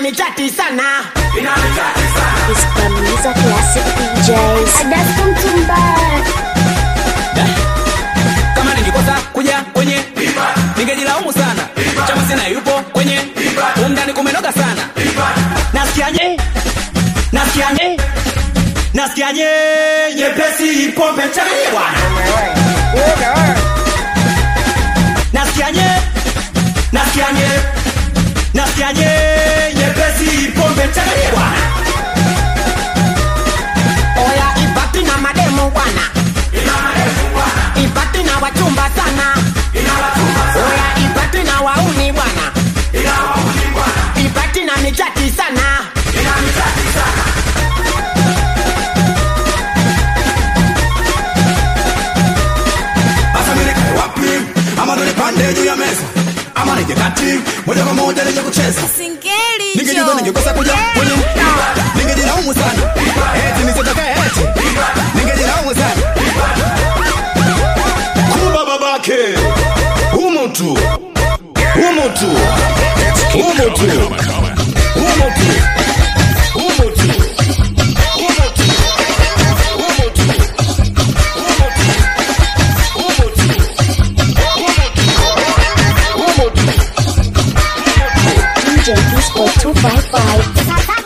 michati sana. Ispamiza Classic DJs. Adasko Mtumba. Kama ningikosa kuja kwenye ningejilaumu sana. Chama sina yupo kwenye umdani kumenoga sana. Nasikiaje? Nasikiaje? Nasikiaje? Nyepesi pombe changanya bwana. Nasikiaje? Nasikiaje? Nasikiaje? Nyepesi pombe changanya bwana. Oya ibati na mademu bwana. Ibati na wachumba sana. Oya ibati na wauni bwana. Ibati na michati sana. Asa mimi nikae wapi? Ama ndo nipande juu ya meza? Ama nije kati moja kwa moja nije kucheza? Singeli Ningejua ningekosa kuja kwenye ningejilaumu sana. Eti nisitoke eti ningejilaumu sana. Kuba babake umutu umutu umutu umutu umutu DJ Disco 255.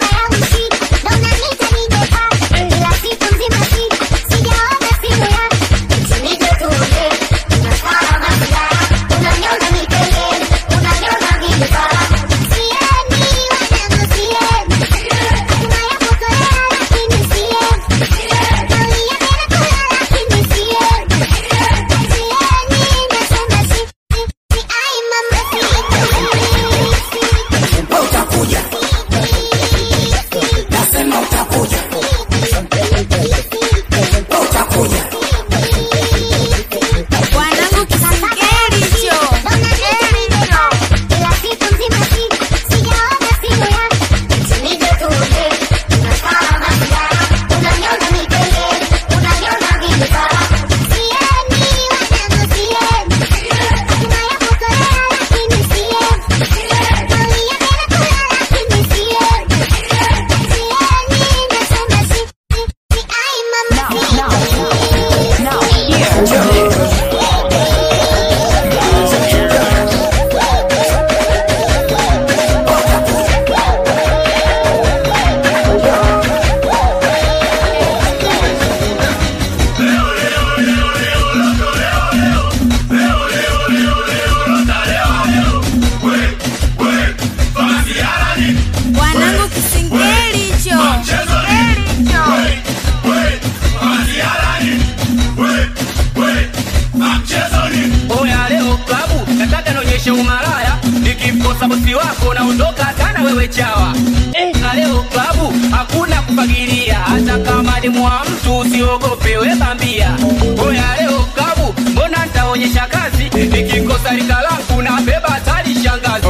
Umalaya nikimkosa bosi wako naondoka sana wewe chawa. Na leo klabu hakuna kufagilia, hata kama ni mwa mtu usiogope wewe bambia. Oya leo klabu mbona nitaonyesha kazi, nikikosa rika langu na beba tali shangazi.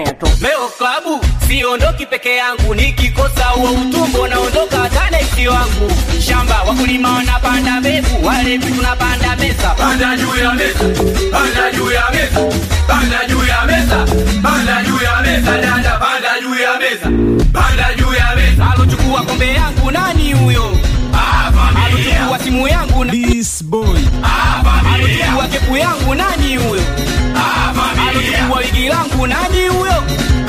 Leo klabu siondoki peke yangu, nikikosa huo utumbo naondoka hata neksi wangu. Shamba wakulima wanapanda mbegu, wale vitu tunapanda mesa. Panda juu ya mesa, panda juu ya mesa, panda juu ya mesa, panda juu ya mesa, dada panda juu ya mesa, panda juu ya mesa. Alochukua kombe yangu nani huyo? Alochukua simu yangu na this boy. Alochukua kepu yangu nani huyo? Alochukua wigi langu nani huyo?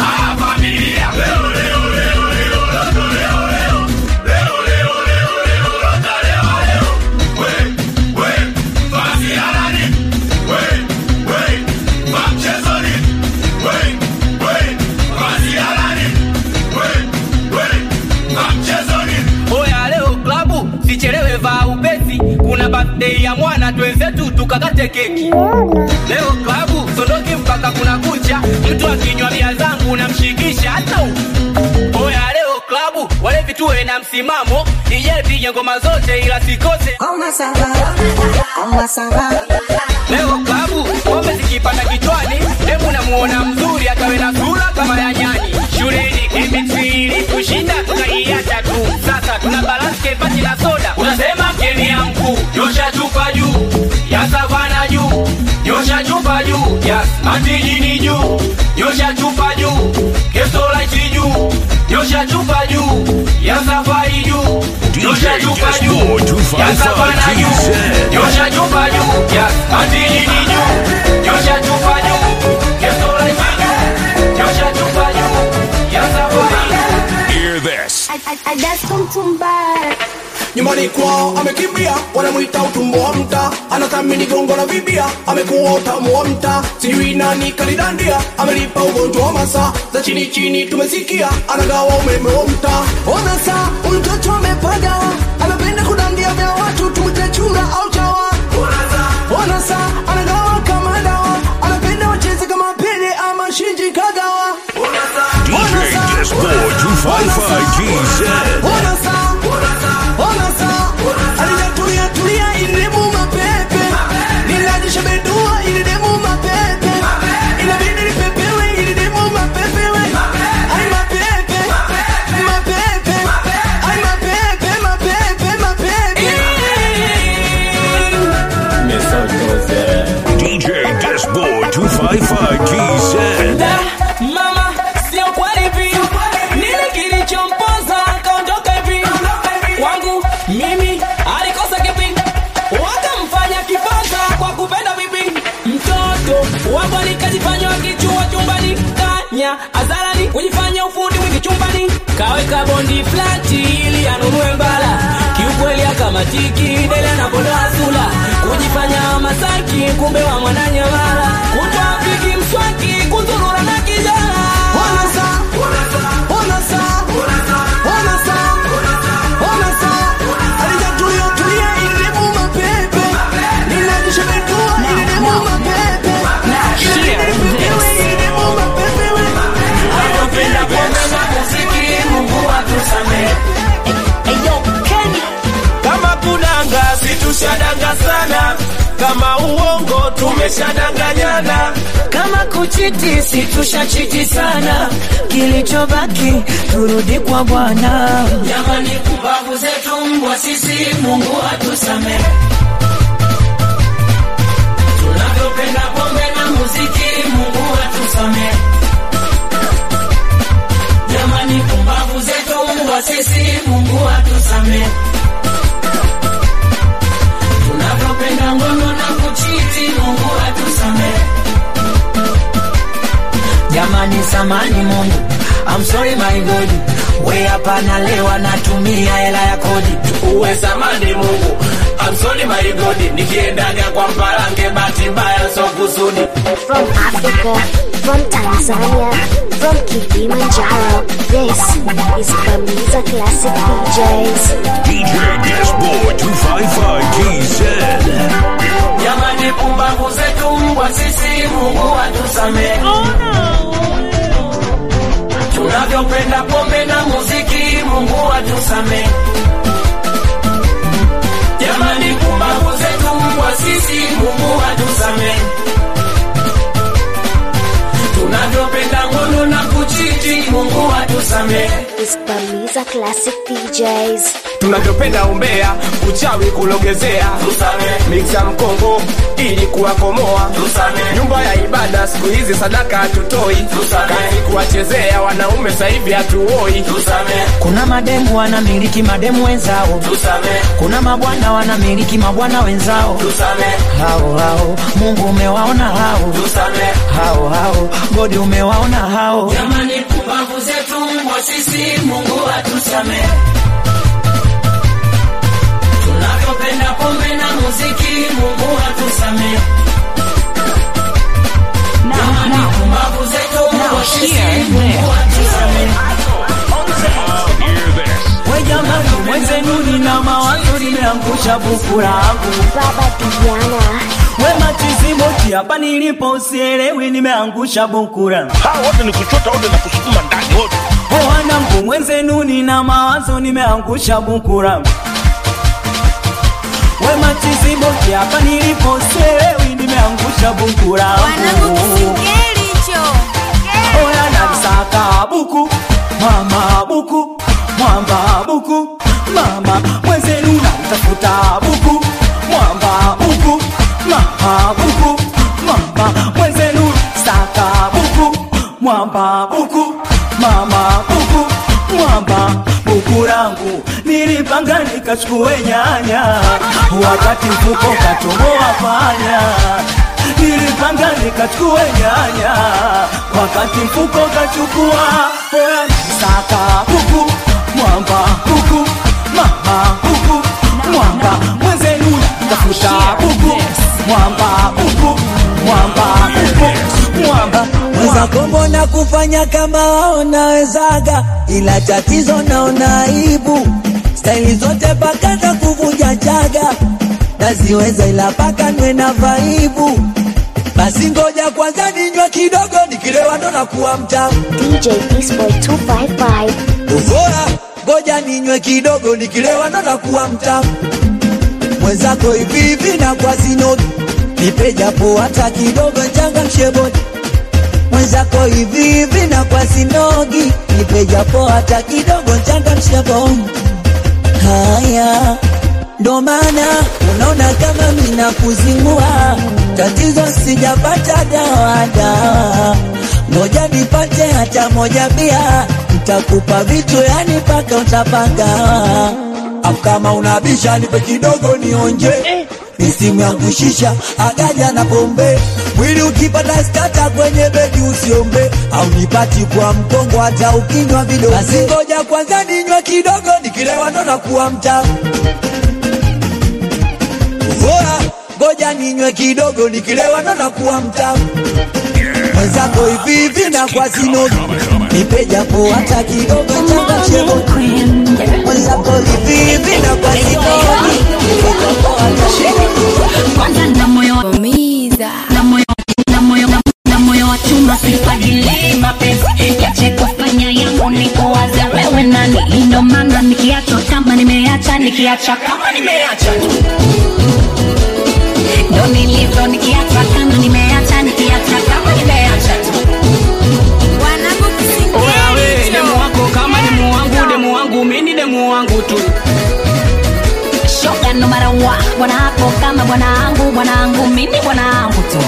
Sichelewe vaa upesi, kuna birthday ya mwana twenzetu tukakate keki. Leo klabu sondoki mpaka kuna kucha, mtu akinywa bia zangu namshikisha hata huko. Oya leo klabu wale vituwe na msimamo, DJ piga ngoma zote ila sikose Koma sanga, koma sanga. Leo klabu pombe zikipanda kichwani, hebu namuona mzuri akawe na sura kama ya nyani. Shuleni chemistry kushinda tukaiacha tu, sasa tuna balance kepati la soda. Unasema keni ya mkuu, nyosha chupa juu ya savana juu, nyosha chupa juu ya matijini juu, nyosha chupa juu, Kesto Light juu, nyosha chupa juu, ya Safari juu, nyosha chupa juu, ya Savana juu, nyosha chupa juu, ya Antinini juu, nyosha chupa juu, Kesto Light juu, nyosha chupa juu, ya Safari. Hear this. I just come to buy. Nyumbani kwao amekimbia, wanamuita utumbo wa mta. Anathamini gongo la vibia, amekuwa utamu wa mta. Sijui nani kalidandia, amelipa ugonjwa wa masaa. Za chini chini tumesikia, anagawa umeme wa mta. Ona saa, mtoto amepagawa, anapenda kudandia vya watu, tumute chura au chawa. Ona saa, anagawa kama dawa, anapenda wacheze kama Pele ama Shinji Kagawa. DJ Disco 255 GZ. Ona saa, alijatulia tulia ilidemu mapepe. Nilajisha bedua ilidemu mapepe. Inabidi nipepewe ilidemu mapepewe. Ay mapepe, mapepe. Ay mapepe, mapepe. DJ Disco 255 GZ. Mama, sio kweli hivi. Nile kilichompoza kaondoka hivi. Kwangu mimi alikosa kipi, wakamfanya kifaza kwa kupenda bibi. Mtoto wangu nikajifanya kichua chumbani, kanya azarani kujifanya ufundi mwingi chumbani. Kaweka bondi flati ili anunue mbala, kiukweli akamatiki dele na bondo azula. Kujifanya masaki kumbe wa mwananyamala, kutwa piki mswaki kuzurura na kijana. Ona saa, ona saa, ona saa, ona saa. Alijatulia tulia ilidemu mapepe. Nilajisha bedua ilidemu mapepe. Inabidi nipepewe ilidemu mapepewe. Anapenda pombe na muziki, Mungu atusamehe. Kama kudanga situshadanga sana, kama uongo tumeshadanganyana. Kama kuchiti situshachiti sana, kilichobaki turudi kwa Bwana. Jamani, kubavu zetu mbwa sisi, Mungu atusamehe. Tunavyopenda pombe na muziki, Mungu atusamehe. Jamani, kubavu zetu mbwa sisi, Mungu atusamehe. Tunavyopenda ngono na kuchiti, Mungu atusamehe. Jamani samani Mungu, I'm sorry my God. We hapa na lewa natumia hela ya kodi. Uwe samani Mungu, I'm sorry my God. Nikiendaga kwa mparange bahati mbaya so kusudi. From Africa, from Tanzania, from Kilimanjaro, this is Bamiza Classic DJs. DJ Disco 255 GZ. Jamani, pumbavu zetu mbwa sisi, Mungu atusamehe. Tunavyopenda pombe na muziki, Mungu atusamehe. Jamani, pumbavu zetu mbwa sisi, Mungu atusamehe. Tunavyopenda ngono na kuchiti, Mungu atusamehe. It's Bamiza Classic DJs. Tunavyopenda umbea, uchawi kulogezea, mixa mkongo ili kuwakomoa, nyumba ya ibada siku hizi sadaka hatutoi, kazi kuwachezea wanaume sasa hivi hatuoi. Kuna mademu wanamiliki mademu wenzao, kuna mabwana wanamiliki mabwana wenzao. Hao Mungu umewaona hao, hao God umewaona hao. Jamani, pumbavu zetu mbwa sisi, Mungu atusamehe. Tunavyopenda pombe na muziki, Mungu atusamehe. Jamani, pumbavu zetu mbwa sisi, Mungu atusamehe. Hear this. We jamani, mwenzenu nina mawazo nimeangusha buku langu. Baba Diana. We matizimoti hapa nilipo usielewi nimeangusha buku langu. Hawa wote ni kuchota wote na kusukuma ndani wote. Wanangu mwenzenu nina mawazo nimeangusha buku langu. We matizimoti hapa nilipo usielewi nimeangusha buku langu. Wanangu kisingeli hicho. Oya nanisaka buku, mama buku, mwamba buku, mama mwenzenu namtafuta buku, mwamba buku, mama buku, mama mwenzenu saka buku, mwamba buku, mama buku, mwamba buku langu. Nilipanga nikachukue nyanya, wakati mfuko katoboa panya. Nilipanga nikachukue nyanya, wakati mfuko kachukua saka buku, mwamba buku, mama buku, mwamba mwenzenu tafuta buku, mwamba buku, mwamba buku, mwamba Mweza kombo na kufanya kama wao nawezaga, ila tatizo naona aibu. Staili zote paka za kuvunja chaga naziweza, ila paka nwe na vaibu. Basi ngoja kwanza ninywe kidogo, nikilewa ndo nakuwa mtamu. DJ Beastboy 255. Uvora, ngoja ninywe kidogo, nikilewa ndo nakuwa mtamu. Mwenzako hivi hivi na kwa sinogi, nipe japo hata kidogo changa mshebodi. Mwenzako hivi hivi na kwa sinogi, nipe japo hata kidogo changa mshebodi. Haya, ndo maana unaona kama mina kuzingua, tatizo sijapata dawa. Ngoja nipate hata moja bia, nitakupa vitu yani paka utapanga. Au kama unabisha nipe kidogo nionje, misimu yangu shisha, agaja na pombe. Mwili ukipata stata kwenye bedi usiombe, au nipati kwa mkongo hata ukinywa vidogo. Basi ngoja kwanza ninywe kidogo, nikilewa ndo nakuwa mtamu. Uvora, ngoja ninywe kidogo, nikilewa ndo nakuwa mtamu. Mwenzako hivi hivi na kwa sinogi, nipe japo hata kidogo changa shebo. Mwenzako hivi hivi na kwa sinogi, nipe japo hata shebo. Kwanza na moyo umiza, na moyo wa chuma sifadili mapenzi. Yache kufanya yangu ni kuwaza wewe nani. Ndo maana nikiacha kama nimeacha, nikiacha kama nimeacha tu. Ndo nilivyo nikiacha kama nimeacha, nikiacha kama nimeacha tu. Wanangu kisingeli. Wewe demu wako kama demu wangu, demu wangu mimi demu wangu tu. Shoga no matter what, bwana hapo kama bwanangu mimi bwanangu tu.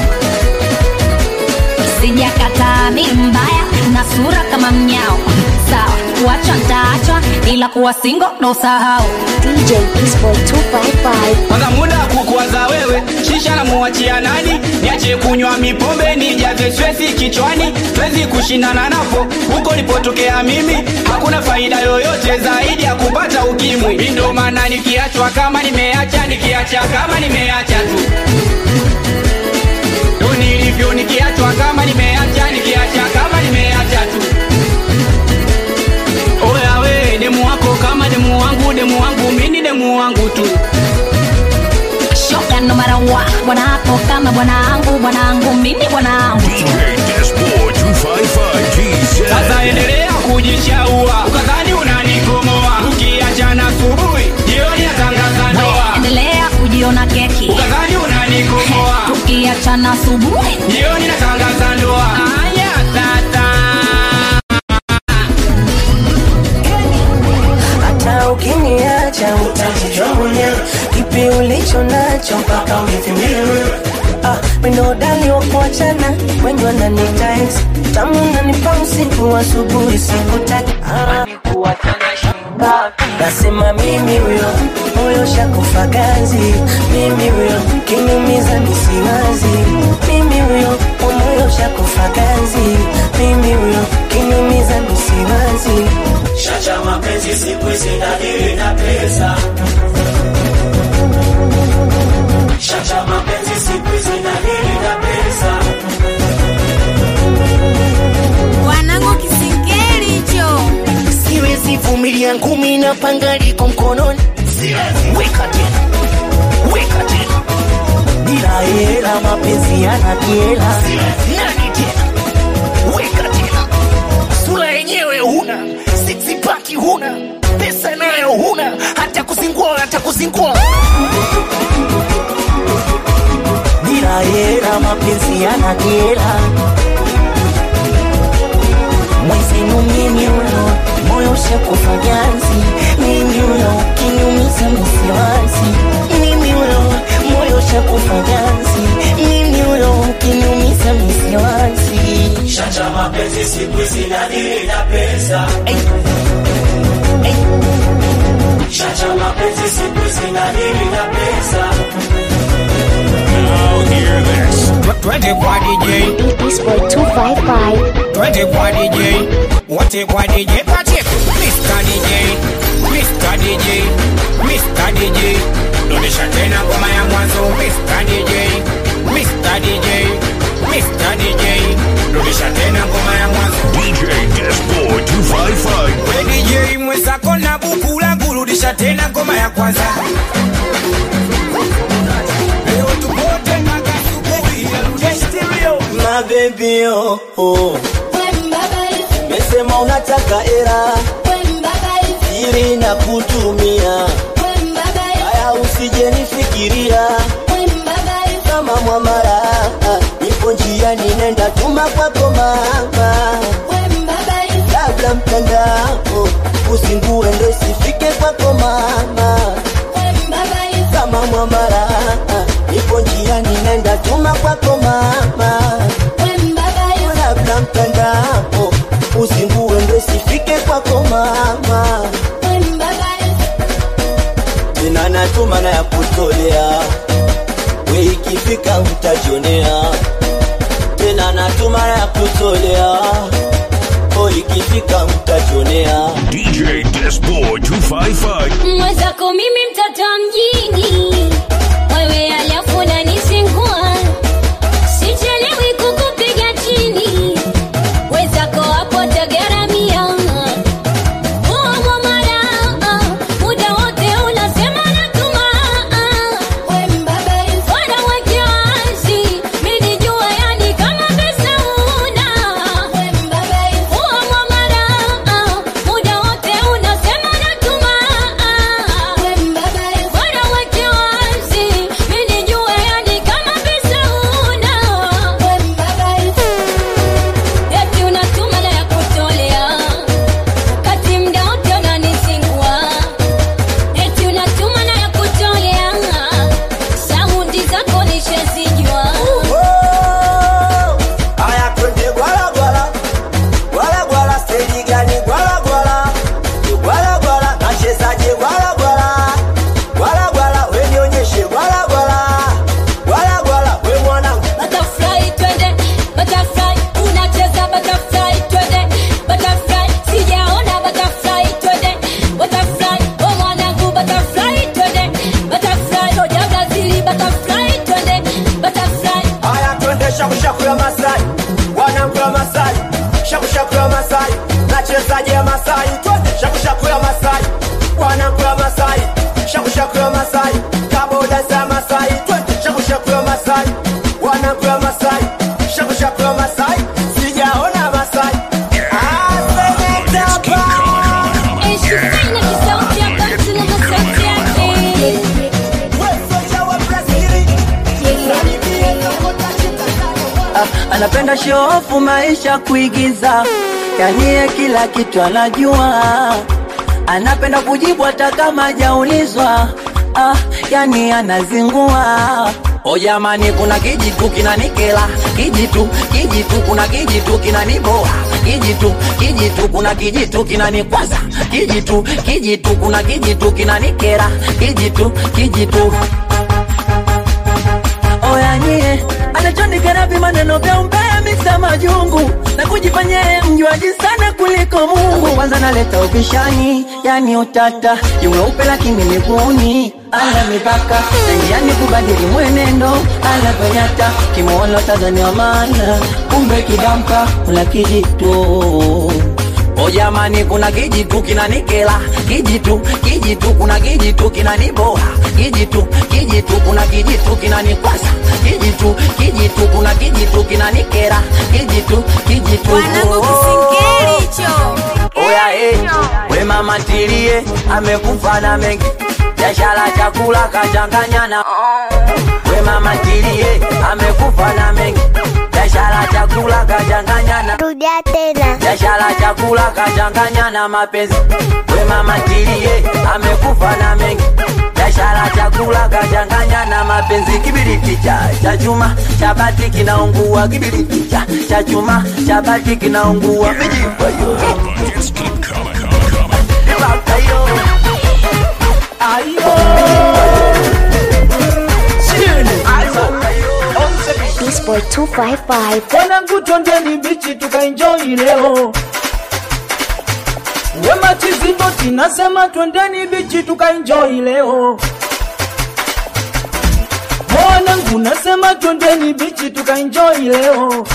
Sijakataa mimi mbaya na sura kama mnyao. Sawa, kuachwa nitaachwa, ila kuwa single no sahau. DJ Beastboy 255. Kwanza muda kukuwaza wewe, shisha na muachia nani? Niache kunywa mipombe, nijaze stress kichwani. Siwezi kushindana napo, huko nilipotokea mimi. Hakuna faida yoyote zaidi ya kupata ukimwi. Ndio maana nikiachwa kama nimeacha, nikiacha kama nimeacha tu. Ndo nilivyo nikiachwa kama nimeacha, nikiacha kama nimeacha tu. Oya we, demu wako kama demu wangu mimi demu wangu tu. Shoga no matter what, bwana hapo kama bwanangu mimi bwanangu tu. DJ Dashboard 255 GZ. Sasa endelea kujishaua, ukadhani unanikomoa. Ukiachana asubuhi, jioni natangaza ndoa. Endelea kujiona keki, Ukadhani unanikomoa. tukiachana asubuhi, Jioni natangaza ndoa. Aya tata. Hata ukiniacha utajijua mwenyewe, kipi ulicho nacho mpaka unithimie. Mendo dali wa kuachana, wengi wananiita ex. Tamu unanipa usiku asubuhi sikutaki. Kuachana shinda, nasema mimi huyo, moyo shakufa ganzi. Mimi huyo, kinumiza misiwazi. Mimi huyo, moyo shakufa ganzi. Mimi huyo, kinumiza misiwazi. Shacha mapenzi siku hizi nadili na pesa. Shacha mapenzi siku hizi nadili na pesa. Wanangu kisingeli hicho. Siwezi vumilia ngumi na panga liko mkononi. Weka tena, weka tena. Bila hela mapenzi yanakiela. Nani tena, weka tena. Sura yenyewe huna, six pack huna, pesa nayo huna, hata kuzingua. Bila hela mapenzi yanakiela. Mwenzenu mimi huyo, moyo shakufa ganzi. Mimi huyo, kinyumiza misiwazi. Mimi huyo, moyo shakufa ganzi. Mimi huyo, kinyumiza misiwazi. Chacha mapenzi siku hizi nadili na pesa. Chacha mapenzi siku hizi nadili na pesa. Now hear this. 20 kwa DJ This boy 255. 20 kwa DJ wote kwa DJ Pacheco Mr. DJ Mr. DJ Mr. DJ rudisha tena ngoma ya mwanzo Mr. DJ Mr. DJ Mr. DJ rudisha tena ngoma ya mwanzo DJ Dashboard 255. we DJ mwenzako na buku langu rudisha tena ngoma ya kwanza leo tupote mpaka asubuhi rudisha stereo My baby oh oh. Mesema unataka era siri na kutumia haya usije nifikiria kama mwamara nipo njiani nenda tuma kwako mama labda mtandao usingue ndo isifike kwako mama kama mwamara nipo njiani nenda tuma kwako mama labda mtandao usingue ndo isifike kwako mama tena natuma na ya kutolea we ikifika utajionea tena natuma na ya kutolea o ikifika utajionea DJ Dashboard 255. Mwenzako mimi mtoto mjini, wewe alafu unanisingua, sichelewi kukupiga chini, wenzako hapo tagaramia. Uwa mara, muda wote unasema natuma, wana wake wazi, mimi jua yani kama pesa una. Uwa mara, muda wote unasema natuma, wana wake wazi, mimi jua yani kama pesa una. Eti unatuma na ya kutolea, wakati mda wote unanisingua. Eti unatuma na ya kutolea, saundi zako nishazijua. aya twende gwala gwala gwala gwala steji gani gwala gwala gwala gwala nachezaje gwala gwala gwala gwala we nionyeshe gwala gwala gwala gwala we mwanangu Butterfly twende, butterfly unacheza butterfly twende, butterfly sijaona butterfly twende, butterfly oh mwanangu butterfly twende, butterfly roja Brazili butterfly twende, butterfly aya twende shakushaku ya Masai wanangu ya Masai shakushaku ya Masai nachezaje ya Masai twende shakushaku ya Masai wanangu ya Masai shakushaku ya Masai kaboda za Masai twende shakushaku ya Masai wanangu ya Masai shakushaku ya Masai sijaona Masai Let's keep coming. eshifanya kisauti ya kati na masauti yake. anapenda shofu maisha kuigiza yani kila kitu anajua anapenda kujibu hata kama hajaulizwa yani anazingua o jamani kuna kijitu kinanikela kijitu kuna kijitu kinaniboa kijitu kuna kijitu kinanikwaza kijitu kuna kijitu kinanikera kijitu oyanie anachonikera vimaneno vya umbea miksa majungu na kujifanyia mjuaji sana kuliko Mungu. Kwanza naleta ubishani yani utata yumeupe lakini miguuni ana mipaka yani kubadili mwenendo ana penyata kimuona Tanzania maana kumbe kidamka ula kijitu. O jamani kuna kijitu kinanikela kijitu kuna kijitu kinaniboa kijitu kuna kijitu kinanikwasa kijitu kuna kijitu kinanikera kijitu Wanangu kisingeli hicho. oya we mama tilie amekufa na mengi biashara chakula kachanganyana we mama tilie amekufa na mengi biashara chakula kachanganyana Rudia tena. biashara chakula kachanganyana mapenzi we mama tilie amekufa na mengi biashara chakula kachanganya na mapenzi. Kibiriti cha chuma cha bati kinaungua, kibiriti cha chuma cha bati kinaungua. Vijipa yo Ibakayo ayo Beast Boy 255. Wanangu twendeni bichi tukaenjoy leo. Wema Chiziboti nasema twendeni bichi tukaenjoy leo. Wanangu nasema twendeni bichi tukaenjoy leo.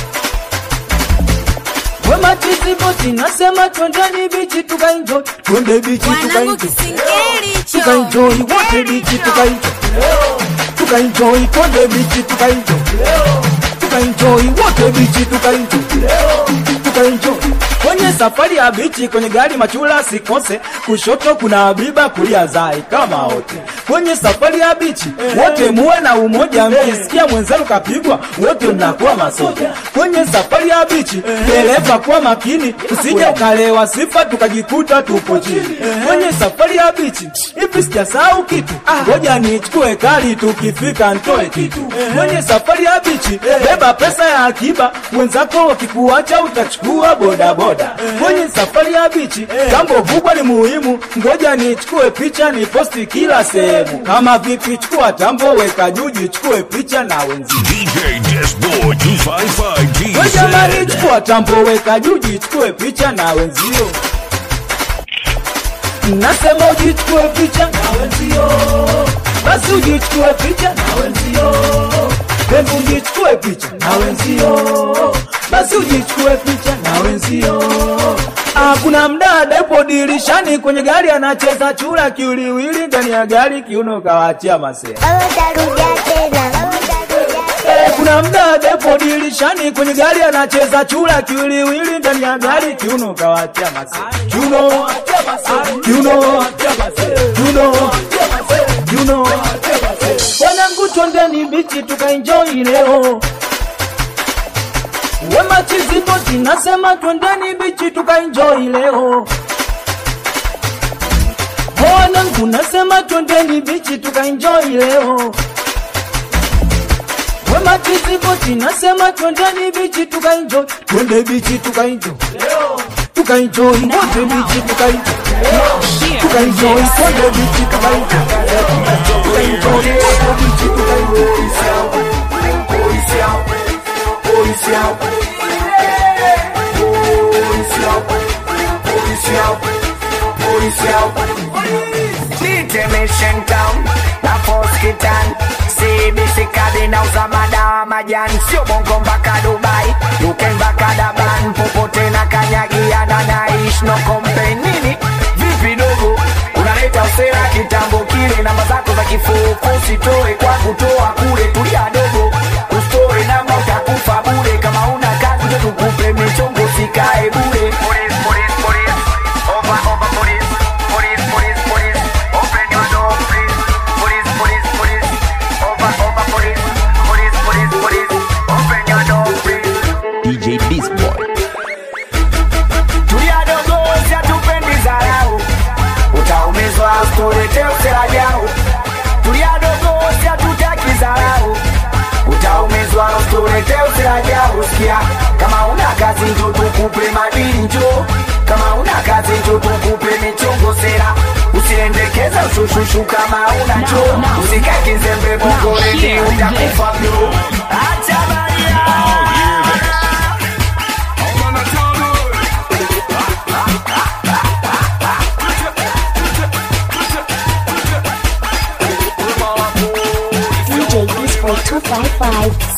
Wema Chiziboti nasema twendeni bichi tukaenjoy. Twende bichi tukaenjoy. Tukaenjoy wote bichi tukaenjoy. Tukaenjoy twende bichi tukaenjoy. Tukaenjoy wote bichi tukaenjoy. Tukaenjoy kwenye safari ya bichi, kwenye gari machula sikose, kushoto kuna Habiba kulia Zai kama wote. Kwenye safari ya bichi wote muwe na umoja, mkisikia mwenzenu kapigwa wote mnakuwa masoja. Kwenye safari ya bichi dereva kuwa makini, usije ukalewa sifa tukajikuta tupo chini. Kwenye safari ya bichi hivi sijasahau kitu, ngoja nichukue kali tukifika ntoe kitu. Kwenye safari ya bichi beba pesa ya akiba, wenzako wakikuacha utachukua boda boda. Kwenye safari ya bichi jambo kubwa ni muhimu, ngoja nichukue picha ni posti kila sehemu. Kama vipi chukua tambo weka juji, chukue picha na wenzio. DJ Desboy 255 Wewe jamani chukua tambo weka juji, chukue picha na wenzio. Nasema ujichukue picha na wenzio, basi ujichukue picha na wenzio. Hebu ujichukue picha na wenzio, basi ujichukue picha na wenzio. Kuna mdada yupo dirishani kwenye gari anacheza chura kiwiliwili ndani ya gari, kiuno kawaachia masea. Kuna mdada yupo dirishani kwenye gari anacheza chura kiwiliwili ndani ya gari, kiuno kawaachia masea. Kiuno wanangu twendeni bichi tukaenjoy leo. Wema Chiziboti nasema twendeni bichi tukaenjoy leo. Wanangu nasema twendeni bichi tukaenjoy leo. Wema Chiziboti nasema twendeni bichi tukaenjoy. Twende bichi tukaenjoy leo. Tukaenjoy wote bichi tukaenjoy. Tukaenjoy twende bichi tukaenjoy. Tukaenjoy wote bichi tukaenjoy. Detention town, na Foskitan, CBC Kadina uzamada majan, sio Bongo mpaka Dubai, UK mpaka Daban, popote na kanyagiana naish no complain. Nini vipi dogo, unaleta usera kitambo kile, namba zako za kifuko usitoe kwa kutoa kule, tulia dogo ustoe namba utakufa bure, kama una kazi ndio tukupe michongo sikae bure. Police over police, open your door please. Police over police, open your door please. DJ Beast Boy. Tulia dogo sia tupendi zarau, utaumizwa usitolete usera jao. Tulia dogo sia tutaki zarau, utaumizwa usitolete usera jao. Sikia, kama una kazi ndio tukupe madini njoo, kama una kazi ndio tukupe michongo sera. Usiendekeza ushushu kama una njoo, usikae kizembe bongo ready utakufa bro. Acha baria DJ Beast Boy 255.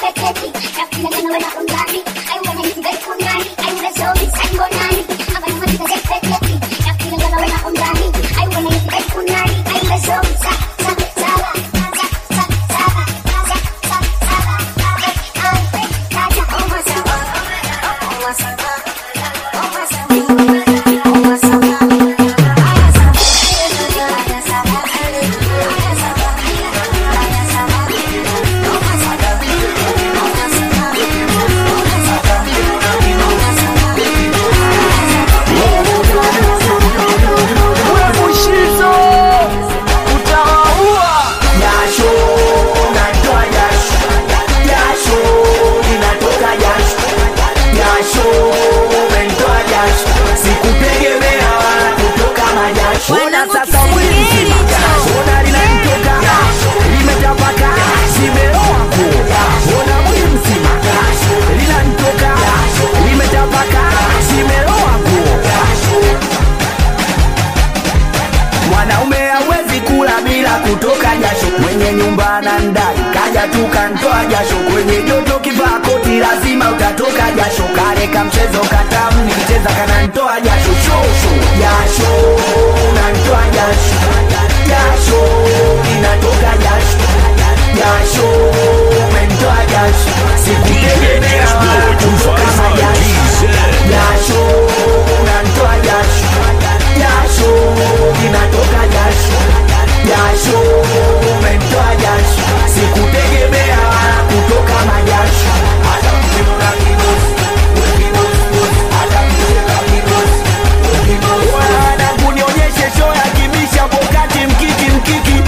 tukantoa jasho kwenye joto, kivaa koti lazima utatoka jasho. Kale kamchezo katamu nikicheza kanantoa jasho, shosho jasho, unantoa jasho, jasho inatoka jasho, jasho umentoa jasho, sikutegemea kama jasho, jasho unantoa jasho, jasho inatoka jasho, jasho umentoa jasho, sikutegemea kutoka majasho. Hata mkimuna kidosi, kidosi, hata mkimuna kidosi, kidosi. Wana kunionyeshe show ya kibisha pokati mkiki.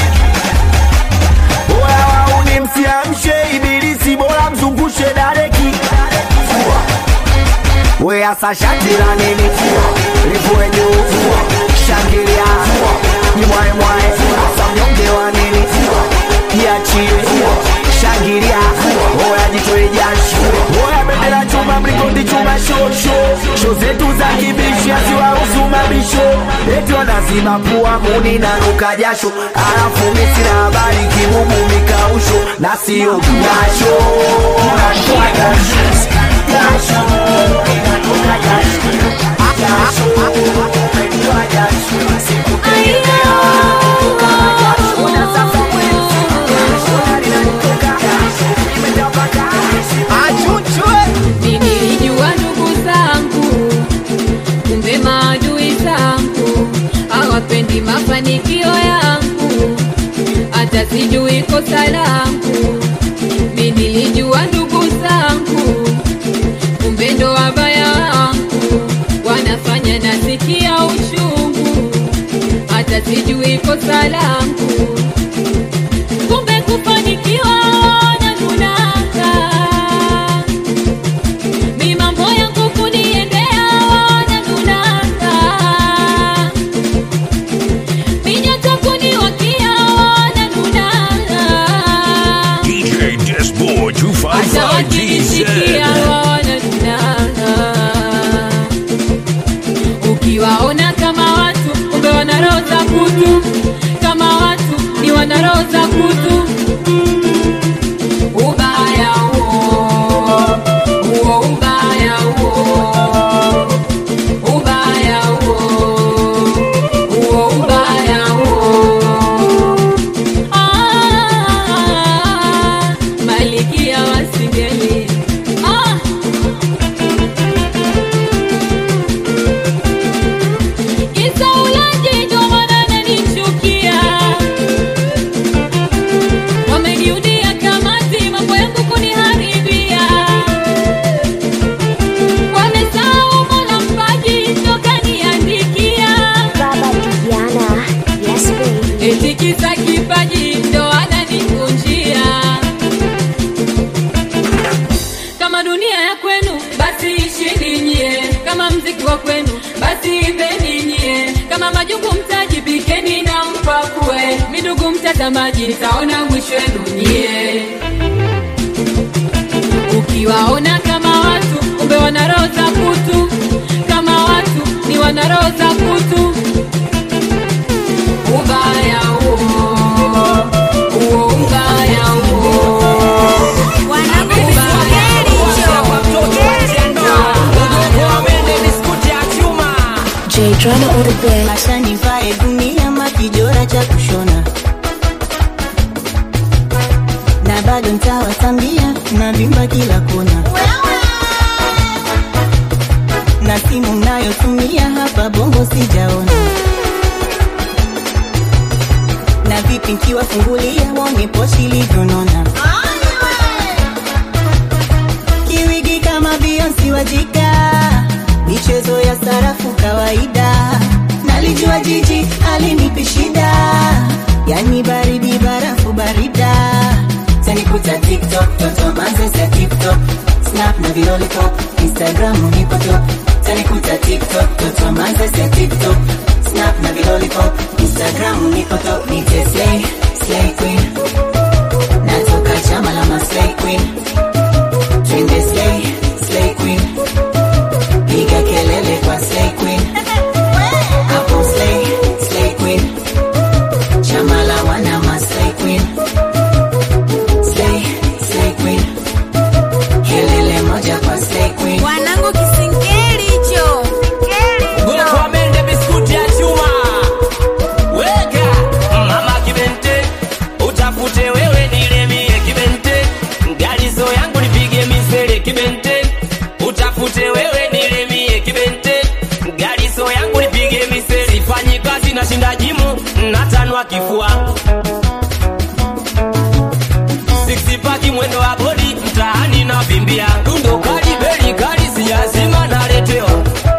Oya wauni msiamshe ibilisi, bora mzungushe dareki. Wea sa shati la nini, lifue juu, shangilia, jimwae mwae, asa mnyonge wa nini, jiachie, shangilia, oya jitoe jasho, oya bendera chuma, mlingoti chuma, show zetu za kibishi haziwahusu mabisho, eti wanazima pua muni na nuka jasho, alafu mimi sina habari kibubu mikausho, na siyo jasho, unatoa jasho, jasho inatoka jasho, jasho unatoa jasho, sikutegemea kutoka jasho, na sasa wewe nilijua ndugu zangu, kumbe maadui zangu hawapendi mafanikio yangu, hata sijui kosa langu. Mimi nilijua ndugu zangu, kumbe ndo wabaya wangu, wanafanya nasikia uchungu, hata sijui kosa langu. Kumbe kufanikiwa ukiwaona kama watu kumbe wana roho za kutu, kama watu ni wana roho za kutu. Ubaya huo, ubaya huo, ubaya huo, ubaya huo. Malikia wasingeli kisa kipaji ndo ananikunjia. Kama dunia ya kwenu basi ishini nyie, kama mziki wa kwenu basi imbeni nyie, kama majungu mtajipikeni na mpakue. Midugu mtazamaji nitaona mwisho wenu nyie. Ukiwaona kama watu kumbe wana roho za kutu, kama watu ni wana roho za kutu. Ubaya huo, ubaya huo. Drama on the bed. Acha nivae dunia makijora cha kushona, na bado nitawatambia na vimba kila kona, na simu mnayotumia hapa bongo sijaona, na vipi nkiwafungulia wone poshi livyonona, kiwigi kama Beyonce wajika, michezo ya sarafu kawaida, nalijua jiji alinipi shida, yani baridi barafu barida, tanikuta TikTok, toto manze za TikTok, Snap na vilolipop, Instagram nipo top, tanikuta TikTok, toto manze za TikTok, Snap na vilolipop, Instagram nipo top, nite slay, slay queen, natoka chama la ma slay queen, twende slay, slay queen, piga kelele kwa slay queen, hapo slay, slay queen, chama la wana ma slay queen, slay, slay queen, kelele moja kwa slay queen. Wanangu kisingeli hicho. Gula kwa mende biskuti ya chuma. Weka mama kibente, utafute wewe nilemie kibente, ngalizo yangu nipige misele kibente, utafute wewe nilemie kibente, ngalizo yangu nipige misele, sifanyi kazi na shinda jimu, natanwa kifua, six pack mwendo wa body, mtaani na bimbia, tundo kali beli kali sijazima naletewa,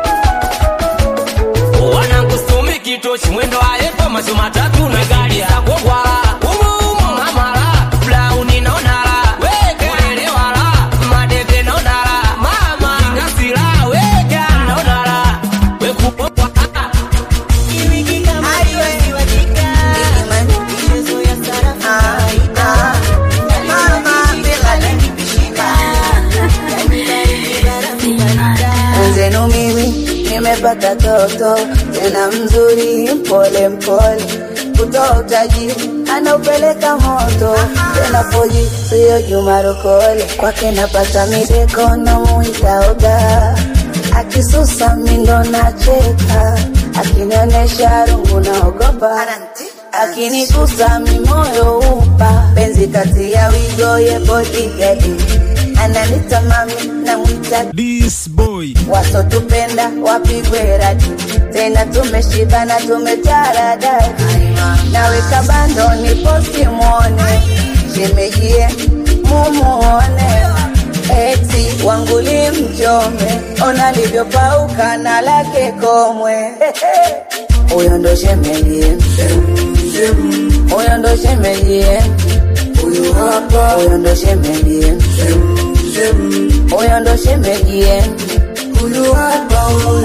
wanangu stumi kitoshi mwendo wa epo macho matatu na gari ya kogwa umu mamara blauni nonara weka elewara madebe nonara mama ngasira weka nonara wekupo Kiwigi kama Beyonce wajika, michezo ya sarafu kawaida, mama bila alinipi shida, yani baridi barafu barida. Mwenzenu mimi nimepata toto tena mzuri, mpole mpole, kutoa utajiri anaupeleka moto, tena poji sio Juma Rokole, kwake napata mideko na muita oga, akisusa mindo nacheka, akinionyesha rungu naogopa, akinigusa mimoyo upa, penzi kati ya wigo ye bodyguard, ananita mami na mwita this boy, wasotupenda wapigwe radi, tena tumeshibana tumetarada, naweka bando ni posti muone, shemejie mumuone, eti wanguli mchome, ona livyopauka na lake komwe, uyo ndo shemejie, uyo ndo shemejie, uyo hapa, uyo ndo shemejie, uyo ndo shemejie, uyo hapa,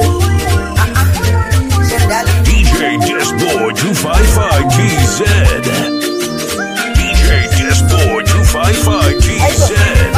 DJ Disboy 255 GZ. DJ Disboy 255 GZ.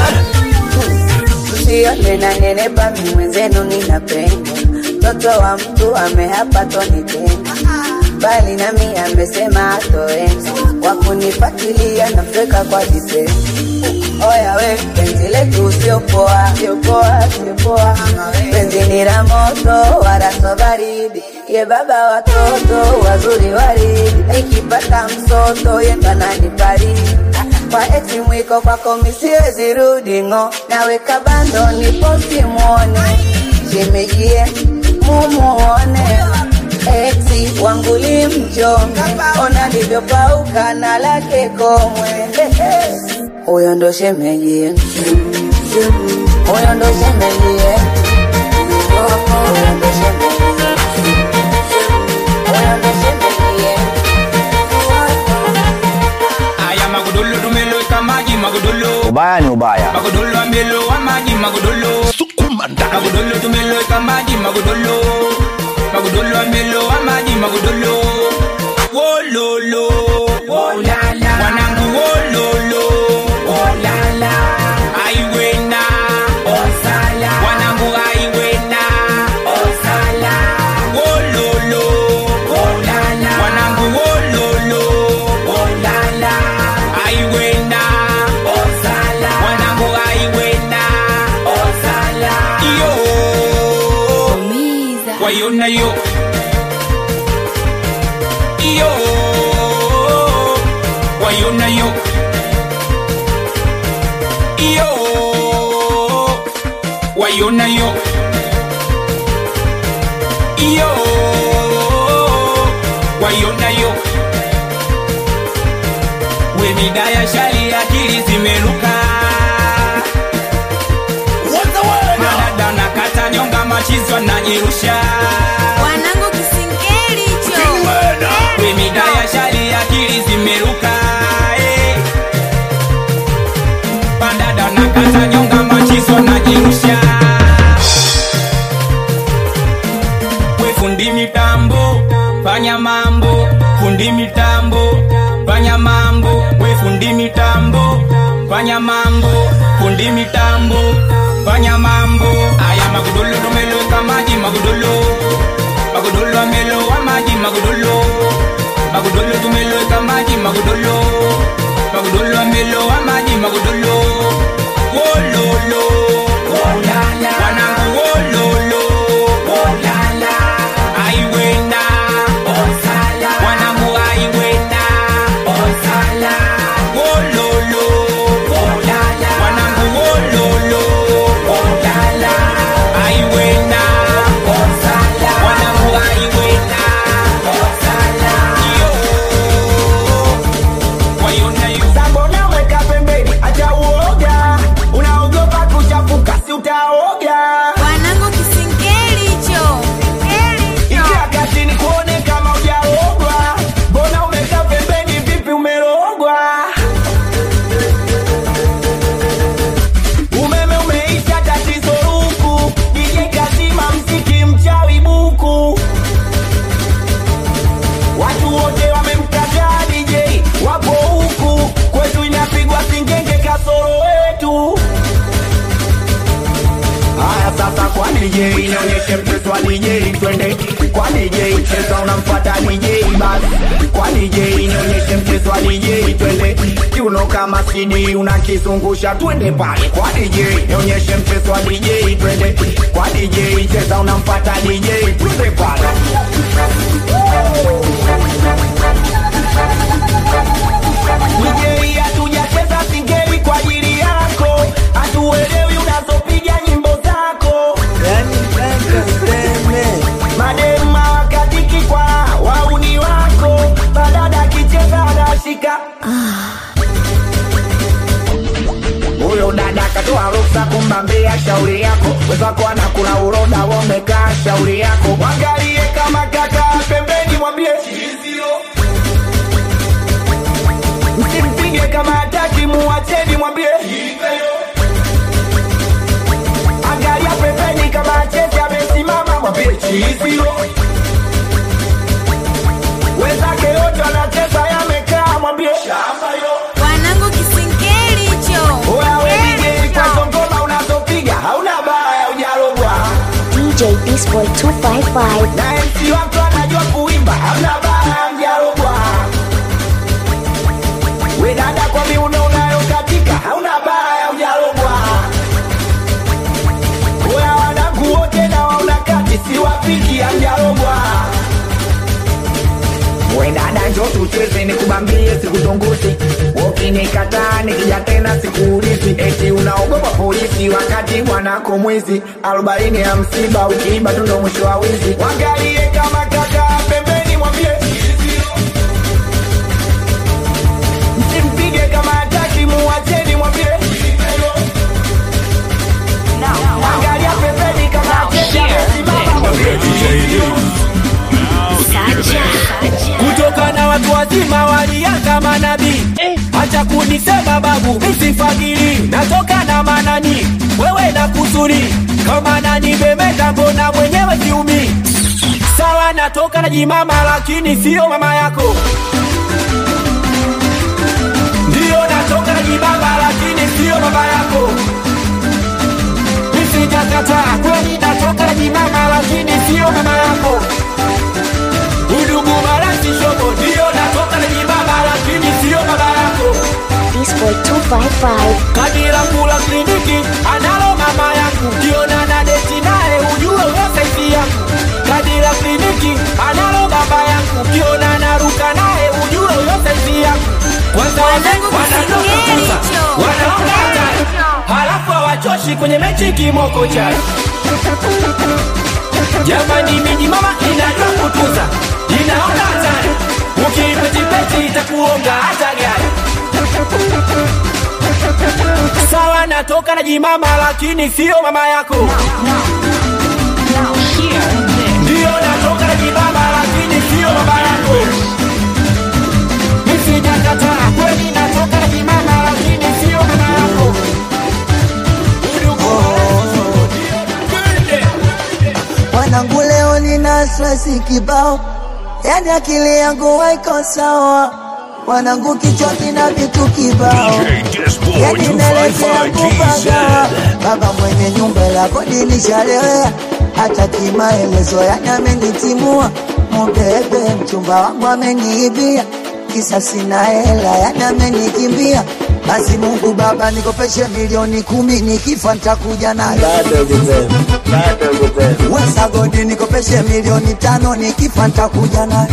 Usione na nenepa mi mwenzenu ninapenda, toto wa mtu amehapa tonitenda, bali nami amesema hatoenda, wakunipatilia na feka kwa jise. Oya we, penzi letu sio poa, sio poa, sio poa, penzi ni la moto wala so baridi, ye baba watoto wazuri waridi, ikipata msoto ye mbanani baridi, kwa eti mwiko kwako misiwezi rudi ngo, naweka bando ni posti muone, shemejie mumuone, eti wanguli mchome, ona livyopauka na lake komwe, uyo ndo shemejie, uyo ndo shemejie, uyo ndo shemejie, uyo ndo shemejie. Aya magudulu tumelo kamaji magudulu, Ubaya ni ubaya. magudulu ambelo amaji magudulu, Sukumanda. magudulu tumelo kamaji magudulu, magudulu ambelo amaji magudulu, wololo wolala, wanangu wololo wolala, aiwena osala, wanangu aiwena osala, wololo wolala, wanangu wololo wolala, aiwena osala, wanangu aiwena osala, yo Umiza. wayona yo yo. Yo. Wayona yo. Yo. Wayona yo. We midaya shali akili zimeruka. Madada na kata nyonga machizwa na jirusha. Wanangu kisingeli cho. We midaya shali akili zimeruka. Madada na kata nyonga machizwa na jirusha. We fundi mitambo, fanya mambo. Fundi mitambo, fanya mambo. We fundi mitambo, fanya mambo. Fundi mitambo, fanya mambo. Aya magudolo tumelo kamaji magudolo. Magudolo amelo amaji magudolo. Magudolo tumelo kamaji magudolo. Magudolo amelo amaji magudolo. Wololo, wolala. Wanangu wololo, wolala. Aiwena, osala. Wanangu aiwena, osala. Wololo, wolala. Wanangu wololo, wolala. Aiwena, osala. Wanangu aiwena, osala. Yo. Wayona yo. Sambona weka pembeni, acha uoga. Unaogopa kuchafuka, si utaoga. Wanangu kisingeli cho. Ingia kazini kuone kama hujaogwa. Mbona umekaa pembeni, vipi umerogwa? Umeme umeisha, tatizo huku. DJ kazima mziki, mchawi buku. Watu wote wamemkataa DJ, wapo huku. Kwetu inapigwa singenge, kasoro wetu. Haya sasa kwa DJ, nionyeshe mchezo wa DJ, twende. Kwa DJ, cheza unamfuata DJ basi. Kwa DJ, nionyeshe mchezo wa DJ, twende. Kiuno kama CD unakizungusha, twende pale. Kwa DJ, nionyeshe mchezo wa DJ, twende. Kwa DJ, cheza unamfuata DJ, twende pale. DJ hatujacheza singeli kwa ajili yako. Hatuelewi unazopiga nyimbo zako. Madema wakatiki kwa wauni wako. Badada kicheza anashika. Huyo dada katoa ruksa kumbambia shauri yako. Wezako anakula uroda wamekaa shauri yako. Wangalie kama kaka pembeni mwambie chizio. Msimpige kama hataki muacheni mwambie. Angalia pembeni kama achezi amesimama mwambie chizio. Wezake yote anacheza yamekaa mwambie shamba yo. Wanangu kisingeli cho. Oya we DJ kwa ngoma unazopiga hauna baya hujarogwa. DJ Disboy 255. Na MC wako anajua kuimba hauna baya hujarogwa. We dada kwa miuno unayokatika hauna baya hujarogwa. Oya wanangu wote na wauna kati siwapiki hujarogwa. We dada njoo tucheze nikubambie sikuzungusi. Ukinikataa nikija tena sikuulizi. Eti unaogopa polisi wakati mwanako mwizi. 40 ya msiba ukiiba tu ndo mwisho wa wizi. Wangalie kama kaka pembeni mwambie. Msimpige kama hataki muacheni mwambie. Wangalia pembeni kama hataki amesimama mwambie. Kutoka na watu wazima walianza manabii. Acha kunisema babu misifagili. Natoka na manani wewe na kusuri. Kama nani bemeta mbona mwenyewe siumi. Sawa natoka na jimama lakini sio mama yako. Ndio natoka na jibaba lakini sio baba yako. Nisijakataa kweli natoka na jimama lakini sio mama yako. Udugu marasi shobo ndio natoka na jibaba lakini sio baba yako. Disboy 255. Kadira kula kliniki analo mama yangu. Kiona na deti naye ujue wewe saizi yangu. Kadira kliniki analo baba yangu. Kiona na ruka naye ujue wewe saizi yangu. Kwanza wananokutuza, wanaongata, halafu hawachoshi kwenye mechi kimoko chai. Jamani miji mama inajua kutuza, inaongata, ukipetipeti itakuonga hata gari. Sawa natoka na jimama lakini sio mama yako. Ndio natoka na jimama lakini sio mama yako. Nisijakataa kweli natoka na jimama lakini sio mama yako. Wanangu leo nina stress kibao, yani akili yangu haiko sawa. Wanangu kichwa kina vitu kibao, yani naelekea kupagawa. Baba mwenye nyumba la kodi nishalewea, hata kimaelezo yani amenitimua. Mbebe mchumba wangu ameniibia, kisa sina hela yani amenikimbia. Basi Mungu Baba nikopeshe milioni 10, nikifa nitakuja nayo. Wesa godi nikopeshe milioni 5, nikifa nitakuja nayo.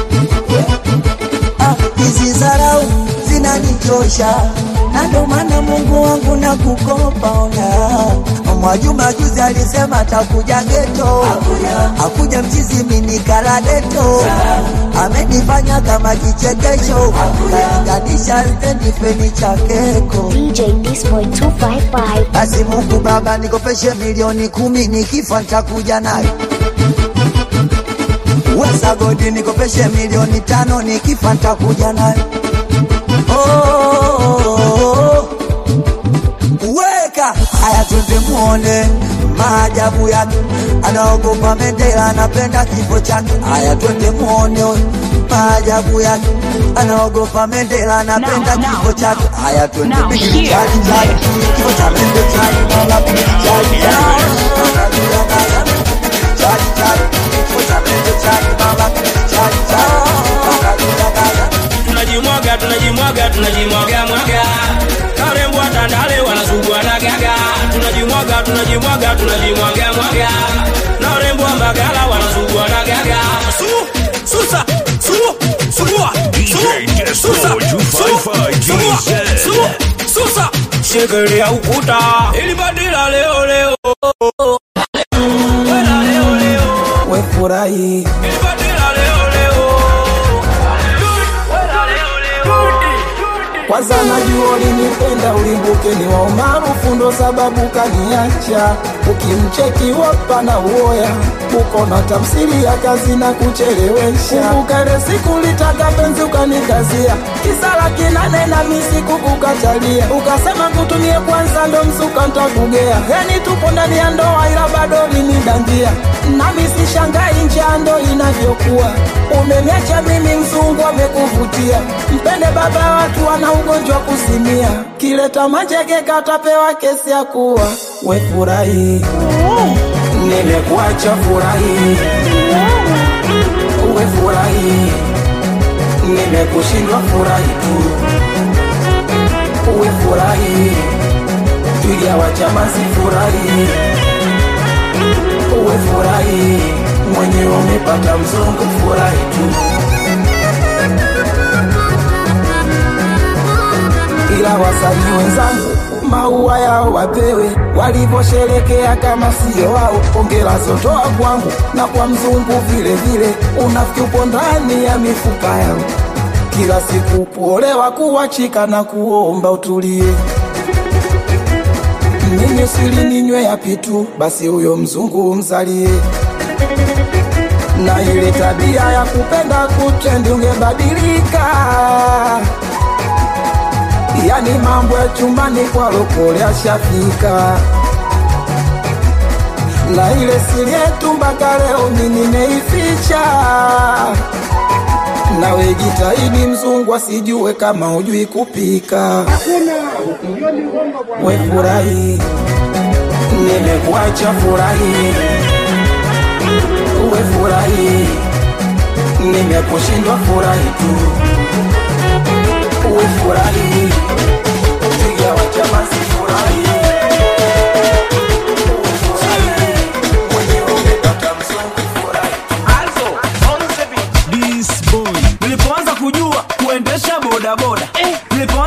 Hizi zarau zinanichosha, na ndo maana Mungu wangu nakukopa ona. Mwajuma juzi alisema atakuja geto, akuja mchizi mini kaladeto. Amenifanya kama kichekesho, kainganisha stendi feni chakeko. DJ Disboy 255. Basi Mungu Baba nikopeshe milioni 10, nikifa nitakuja nayo. Wesa godi nikopeshe milioni 5, nikifa nitakuja nayo. Weka haya twende muone maajabu yake, anaogopa Mandela, anapenda kifo chake. Haya twende muone maajabu yake, anaogopa Mandela, anapenda kifo chake. Haya twende chali chali, kifo cha Mandela chali mama chali chali, chali chali, kifo cha Mandela chali mama chali chali. Tunajimwaga tunajimwaga tunajimwaga mwaga, karembo atandale wanasugua na gaga. Tunajimwaga tunajimwaga tunajimwaga mwaga, na rembo mbagala wanasugua na gaga. Susa sugua susa shekelea ukuta ili badila leo leo. We furahi ili badila leo leo. kwanza najua ulinipenda, ulimbuke ni wa umaarufu ndo sababu kaniacha. Ukimcheki wapa na uoya, uko na tafsiri ya kazi na kuchelewesha. Kumbuka ile siku litaka penzi ukanikazia, kisala kinane na misi kukukatalia. Ukasema kutumie kwanza ndo msuka ntakugea, yani tupo ndani ya ndoa ila bado linidangia. Na misi shangai njia ndo inavyokuwa, umeniacha mimi mzungu amekuvutia. Mpende baba watu wana ugonjwa kusimia, kileta majeke katapewa kesi ya kuwa. We furahi nimekuacha furahi, we furahi nimekushindwa furahi tu. We furahi tulia wachamasi furahi, we furahi mwenye umepata mzungu furahi tu. Ila wasanii wenzangu maua yao wapewe, walivyosherekea kama sio wao. Ongera zotoa kwangu na kwa mzungu vile vile, unafiki upo ndani ya mifupa yao. Kila siku kuolewa kuachika na kuomba utulie. Mimi sili ninywe ya pitu, basi huyo mzungu mzalie. Na ile tabia ya kupenda kutrendi ungebadilika, yani mambo ya chumbani kwa lokole ashafika. Na ile siri yetu mpaka leo mimi nimeificha. Nawe jitahidi mzungu asijue kama hujui kupika. We furahi nimekuacha furahi, we furahi nimekushindwa furahi tu. We furahi piga wachamasi furahi, we furahi mwenye umepata mzungu furahi. Also on the beat this boy nilipoanza kujua kuendesha boda boda, nilipoanza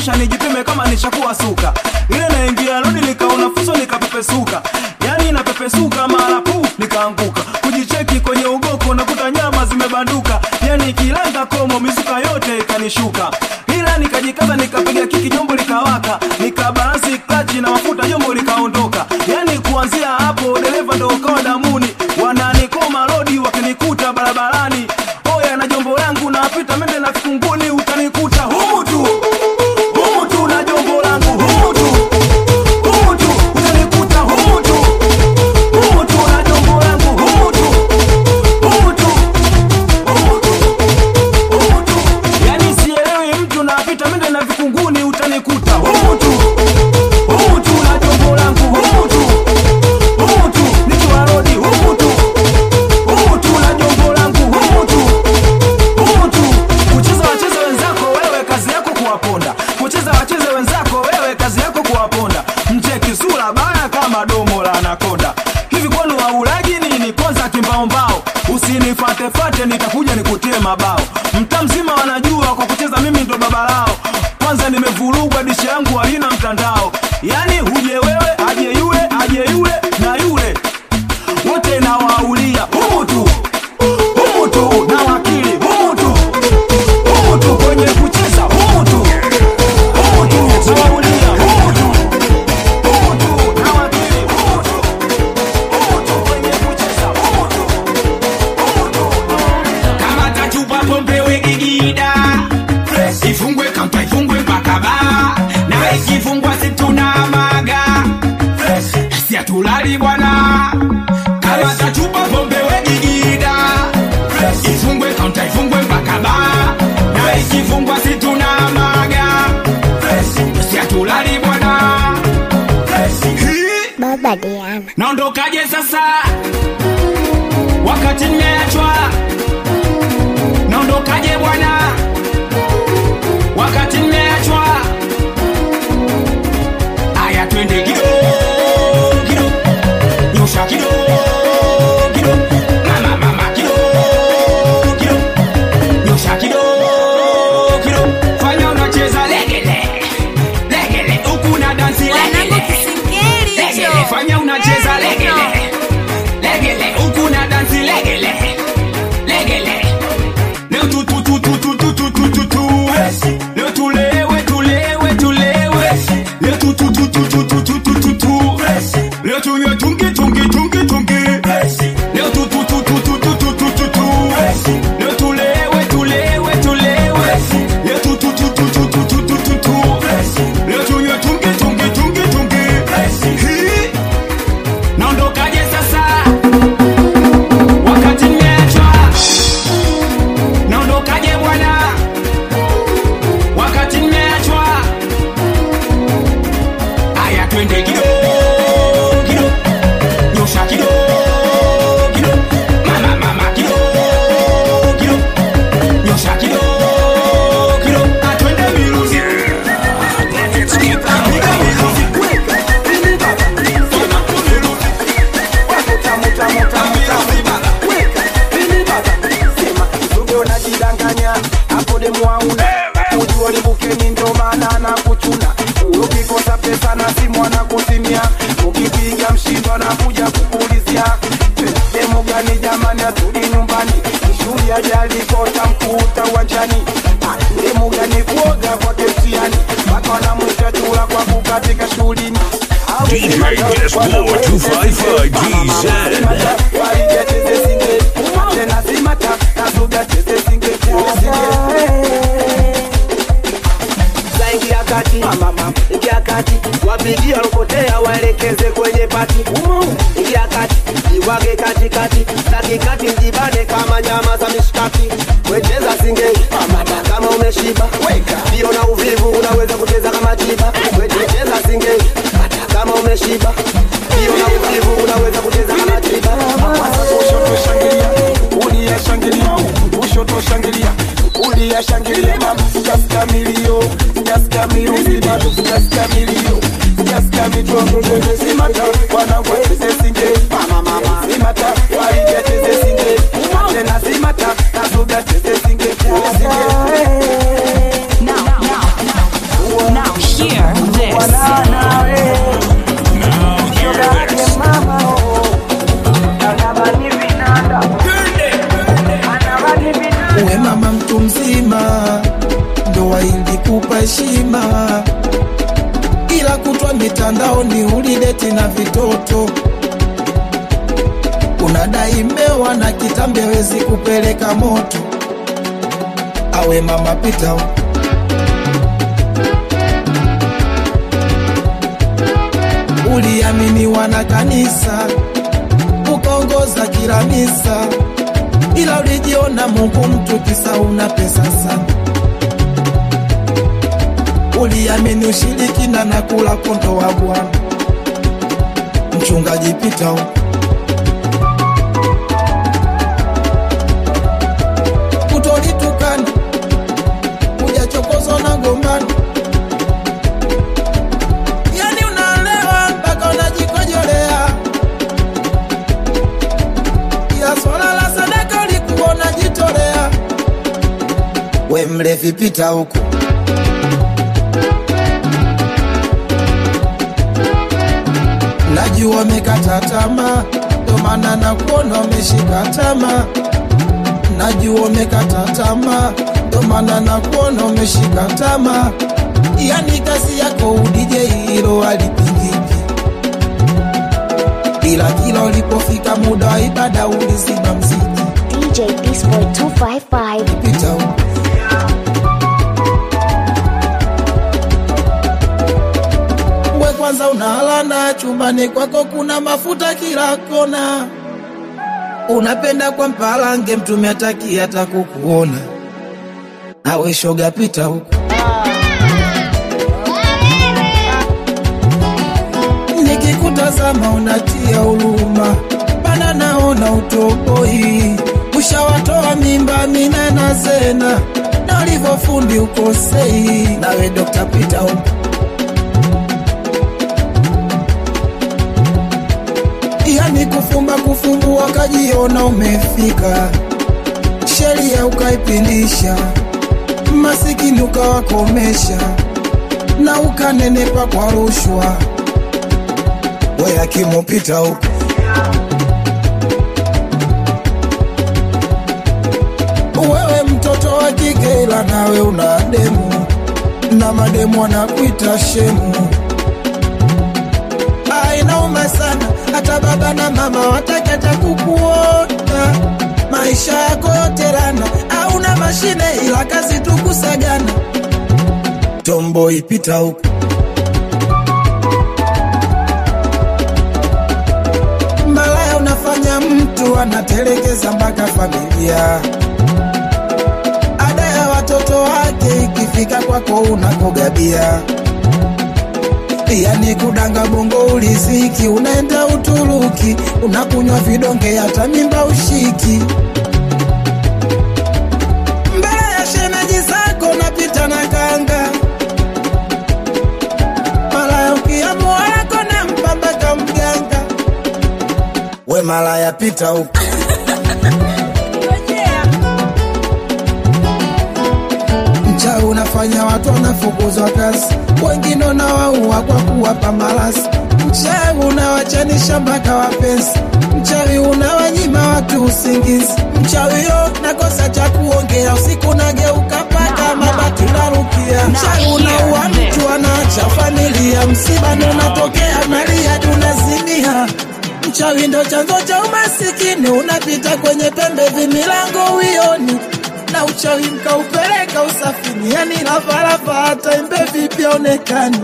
kisha nijipime kama nishakuwa suka. Ile naingia rodi nikaona fuso nikapepesuka. Yani napepesuka mara puu nikaanguka. Kujicheki kwenye ugoko nakuta nyama zimebanduka. Yani kilanga komo mizuka yote ikanishuka. Ila nikajikaza nikapiga kiki jombo likawaka. Nikabalansi klachi na mafuta jombo likaondoka. Yani kuanzia hapo dereva ndo ukawa damuni. Wananikoma rodi wakinikuta barabarani. Oya na jombo langu napita mende na kunguni utanikuta humu tu. Humu tu na jombo langu humu tu. Humu tu utanikuta humu tu. Humu tu na jombo langu humu tu. Humu tu. Humu tu. Humu tu. Yani sielewi mtu napita mende na vikunguni utanikuta humu tu. Humu tu na jombo langu humu tu. Humu tu nikiwa rodi humu tu. Humu tu na jombo langu humu tu. Humu tu. Kucheza wacheze wenzako wewe kazi yako kuwaponda. Kucheza wacheze wenzako wewe kazi yako kuwaponda. Mcheki sura baya kama domo la anakonda. Hivi kwani waulaji nini kwanza kimbaombao. Usinifate fate nitakuja nikutie mabao. Mtaa mzima wanajua kwa kucheza mimi ndo baba lao. Kwanza nimevurugwa dishi yangu halina mtandao. Yani huje wewe aje yule na yule. Wote na waulia humu tu. Humu tu na wakili humu tu. Humu tu kwenye kucheza humu tu. Humu tu na waulia humu tu. Humu tu na wakili humu tu. Humu tu kwenye kucheza humu tu. Humu tu na waulia. Kama tachupa pombe wegigida. Ifungwe kanta ifungwe mpaka baa. Na ikifungwa situna maga. Sia tulali bwana. Kama tachupa pombe wegigida. Ifungwe kanta ifungwe mpaka baa. Na ikifungwa situna maga. Sia tulali bwana. Baba Diana. Naondokaje sasa wakati nimeachwa? Naondokaje bwana wakati nimeachwa? Aya twende kido kido, nyosha kido kido, mama kido kido, nyosha kido kido, fanya unacheza legele legele, huku na dansi legele legele, fanya unacheza legele legele, huku na dansi legele legele. Leo tu tu tu tu tu tu tu tu tu tu. Leo tulewe tulewe tulewe. Leo tu tu tu tu tu tu tu tu tu tu. Leo tunywe tungi tungi tungi tungi. Leo tu tu tu tu tu tu tu tu tu tu. Leo tulewe tulewe tulewe. Leo tu tu tu tu tu tu tu tu tu tu. Leo tunywe tungi tungi tungi tungi. Hii. Naondokaje sasa wakati nimeachwa? Naondokaje bwana wakati nimeachwa? Aya twende kido kido, nyosha kido kido, mama kido kido, nyosha kido kido, atwende miruzi. Unajidanganya hapo demu hauna ujua libukeni ndo maana na kuchuna. Ukikosa pesa na simu anakusimia, ukipiga mshindo anakuja kukulizia. Demu gani jamani, atudi nyumbani, shuli ajali kota mkuta uwanjani. Demu gani kuoga kwa ketiani, watu wanamwita chula kwa kukatika shulini. DJ Dashboard 255 GZ. Wapigia lopotea waelekeze kwenye pati. Ingia kati, iwage kati kati, taki kati mjibane kama nyama za mishkaki. Wecheza singeli, kama umeshiba. Bio na uvivu unaweza kucheza kama jiba. Wecheza singeli, kama umeshiba. Bio na uvivu unaweza kucheza kama jiba. Kushoto shangilia, kulia shangilia, kushoto shangilia, kulia shangilia. Just Camilio, just Camilio, just Camilio, just Camilio. Simata, wanangu singe, mama. Simata, waige singe, tena simata, nazuga singe. Now. ila kutwa mitandaoni ulideti na vitoto. Unadai mewa na kitambe wezi kupeleka moto. Awe mama pita huko. Uliaminiwa na kanisa, ukaongoza kila misa, ila ulijiona Mungu mtu kisa una pesa sana. Uliamini ushirikina na kula kondo wa Bwana. Mchungaji pita huko. Utolitukana, ujachokozo na gombana. Yani unalewa mpaka unajikojolea. Ya swala la sadaka ulikuwa unajitolea. We mlevi pita huko. Najua umekata tamaa, ndo maana nakuona umeshika tamaa. Najua umekata tamaa, ndo maana nakuona umeshika tamaa. Yani kazi yako udj hilo halipingiki, ila kila ulipofika muda wa ibada uliziba mziki. DJ Disboy 255 Pita huko. We kwanza unalana, chumbani kwako kuna mafuta kila kona. Unapenda kwa mpalange, mtume ataki hata kukuona. Awe shoga pita huko. Nikikutazama unatia huruma, bana naona utoboi. Ushawatoa mimba Mina na Zena, na ulivyofundi ukosei. Nawe Dr. Pita huko. Yani kufumba kufumbua kajiona umefika, sheria ukaipindisha, masikini ukawakomesha, na ukanenepa kwa rushwa. We hakimu pita huko. Wewe mtoto wa kike ila nawe una demu, na mademu wanakuita shemu. Inauma sana, hata baba na mama watakata kukuona. Maisha yako yote rana, hauna mashine ila kazi tu kusagana. Tomboy pita huko. Malaya unafanya mtu anatelekeza mpaka familia. Ada ya watoto wake ikifika kwako unakogabia. Yani kudanga bongo uliziki, unaenda Uturuki, unakunywa vidonge hata mimba ushiki. Mbele ya shemeji zako napita na kanga. Malaya ukiamua wako na mpamba kama mganga. We malaya pita huko. Mchawi unafanya watu wanafukuzwa kazi, wengine unawaua kwa kuwapa malasi. Mchawi unawachanisha mpaka wapenzi, mchawi unawanyima watu usingizi. Mchawi yo nakosa cha kuongea, usiku nageuka paka mabati narukia. Mchawi unaua mtu anaacha familia, msiba ndo unatokea Maria tunazimia. Mchawi ndo chanzo cha umasikini, unapita kwenye pembe vimilango uioni. Na uchawi mkaupeleka usafini, yani lafarapa hata imbe vipi onekani.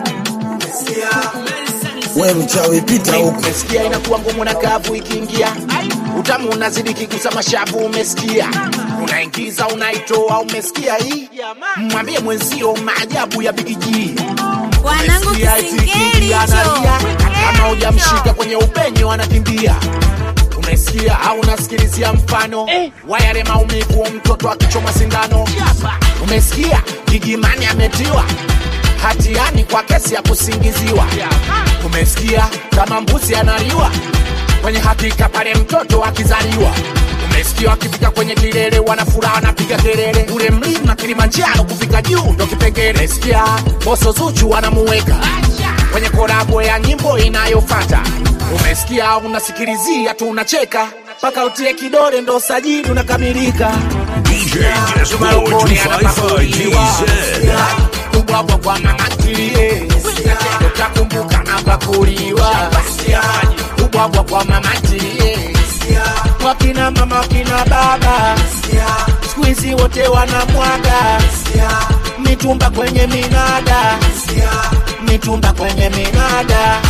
We mchawi pita huko. Umesikia inakuwa ngumu na kavu ikiingia, utamu unazidi kigusa mashavu. Umesikia unaingiza unaitoa. Umesikia hii, mwambie mwenzio maajabu ya Big G. Wanangu kisingeli hicho. Kama hujamshika kwenye upenyo anakimbia. Umesikia au unasikilizia mfano wa yale maumivu mtoto akichoma sindano. Umesikia Gigimani ametiwa hatiani kwa kesi ya kusingiziwa. Umesikia kama mbuzi analiwa kwenye hakika pale mtoto akizaliwa. Umesikia akifika kwenye kilele wanafuraha wanapiga kelele. Ule mlima Kilimanjaro kufika juu ndo kipengele. Umesikia Boso Zuchu anamuweka kwenye kolabo ya nyimbo inayofuata. Umesikia unasikilizia tu unacheka, paka utie kidole ndo sajili unakamilika. DJ Disboy 255 GZ. Kubwa kwa mama tilie. nakumbuka napakuliwa ubwabwa kwa mama ntilie wakina mama wakina baba squeezy wote wanamwaga mitumba kwenye minada mitumba kwenye minada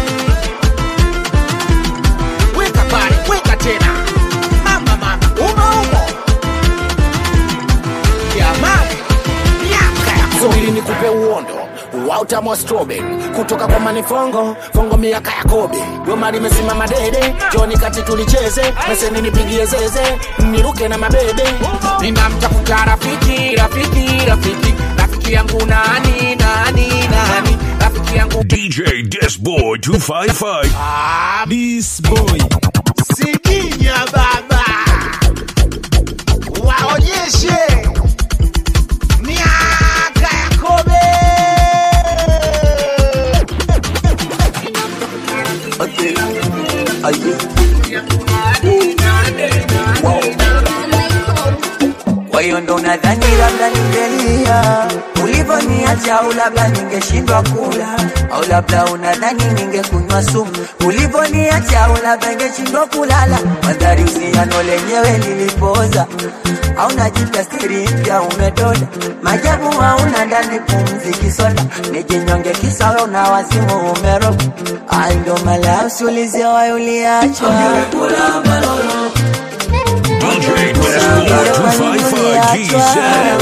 weka pale weka tena mama umo jamani subiri nikupe uondo wa utamu wa strawberry kutoka kwa manifongo fongo miaka ya kobe goma limesimama dede joni kati tulicheze meseni nipigie zeze niruke na mabebe ninamtafuta rafiki yangu nani rafiki yangu DJ Disboy 255 Disboy Sikinya baba waonyeshe Kwa hiyo ndo nadhani labda ningelia ulivoniacha, au labda ningeshindwa kula, au labda unadhani ningekunywa sumu ulivoniacha, au labda ningeshindwa kulala. Mandhari usiano lenyewe lilipoza, au najita stiri mpya umedoda, majabu hauna ndani pumzi kisoda, nijinyonge kisawe una wazimu umeroga. Ando mala usulize wa uliachwa DJ Disboy 255 GZ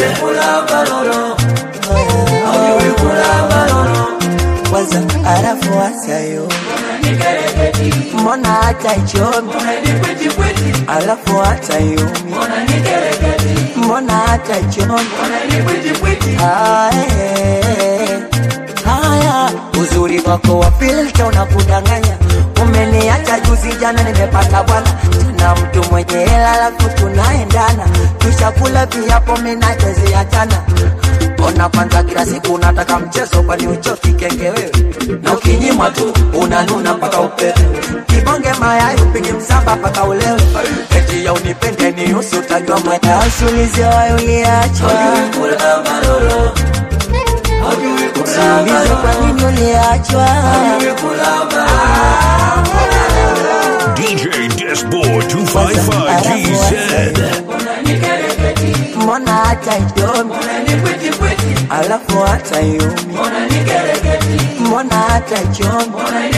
kwanza arafu wasayo mbona hata ichomi alafu hata yumi mbona hata ichomi haya uzuri wako wa filter unakudanganya. Umeniacha juzi jana nimepata bwana na mtu mwenye hela alafu tunaendana, tushakula viapo menachezi achana. Ona kwanza kila siku unataka mchezo, kwani uchoki kenge wewe, na ukinyimwa tu unanuna mpaka upepe. Kibonge mayai upige msamba mpaka ulewe, eti ya unipende ni usi utajua mwenda. Usulize wa uliachwa usulize kwa nini uliachwa. DJ Disboy 255 GZ mbona hata idomi alafu hata yumi mbona hata chomi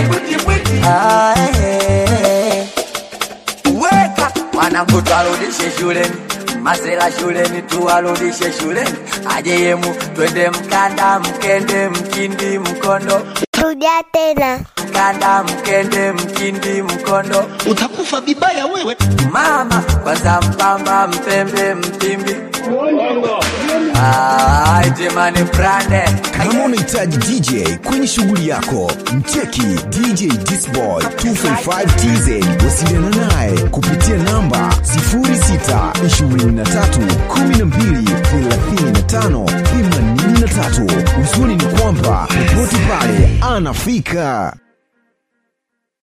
weka wanangu tuwarudishe shuleni, masela shuleni tuwarudishe shuleni, aje yemu twende mkanda mkende mkindi mkondo. Rudia tena. Mkanda mkende mkindi mkondo, utakufa vibaya wewe mama. Kwanza mpamba mpembe mpimbi jamani brande. Kama unahitaji DJ kwenye shughuli yako, mcheki DJ Disboy 255 TZ. Wasiliana naye kupitia namba 0623123583. Uzuri ni kwamba popote pale anafika.